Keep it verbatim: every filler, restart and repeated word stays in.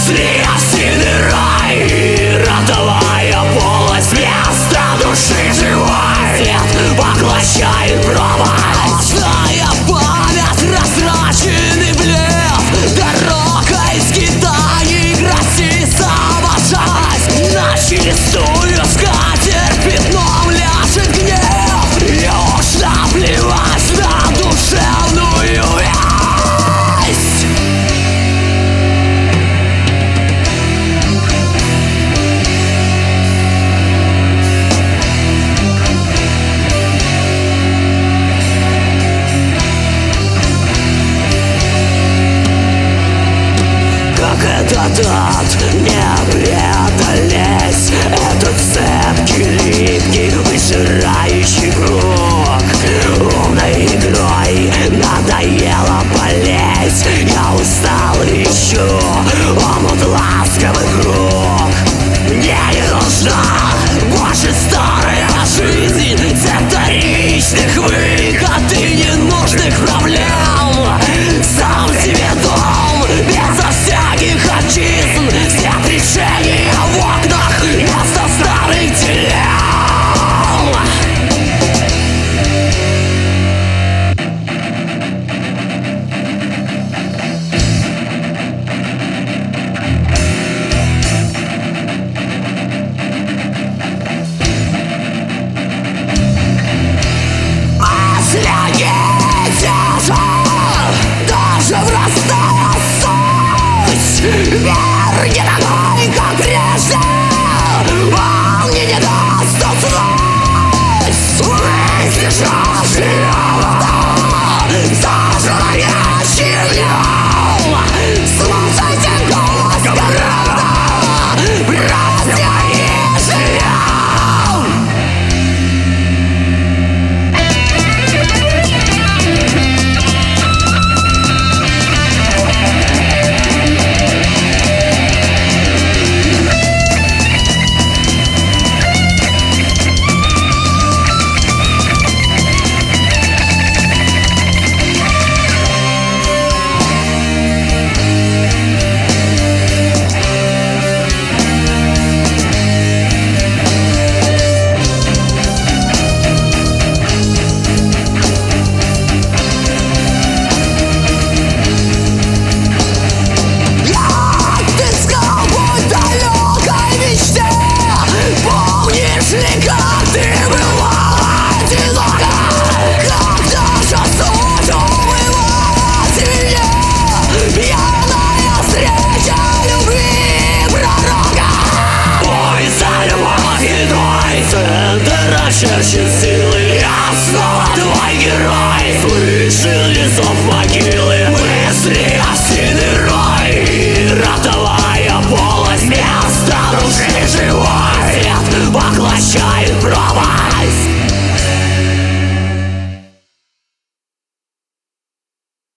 Мысли осиный рай, ротовая полость вместо души живой. Свет поглощает пропасть. Ложная память, растраченный блеф. Дорога из Китая грозится обожать. На чистую скатерть пятном ляжет гнев. И уж наплевать на душевную весть. Как этот ад не преодолеть, этот цепкий, липкий, выжирающий круг. Умной игрой надоело болеть. Я устал и ищу омут ласковых рук. Мне не нужна больше старая жизнь вторичных выгод и ненужных проблем. Сам себе дом безо всяких отчизн. Свет решения в окнах вместо старых дилемм. Даже врастая суть. Мир не такой, как прежде. Он мне не даст уснуть. Мысли жаждые вода, зажигающий днем. Слушайте голос города, праздник и живем. Черчен силы, я снова твой герой. Слышал ли зов могилы? Мысли осиный рой, ротовая полость вместо души живой. Свет поглощает пропасть.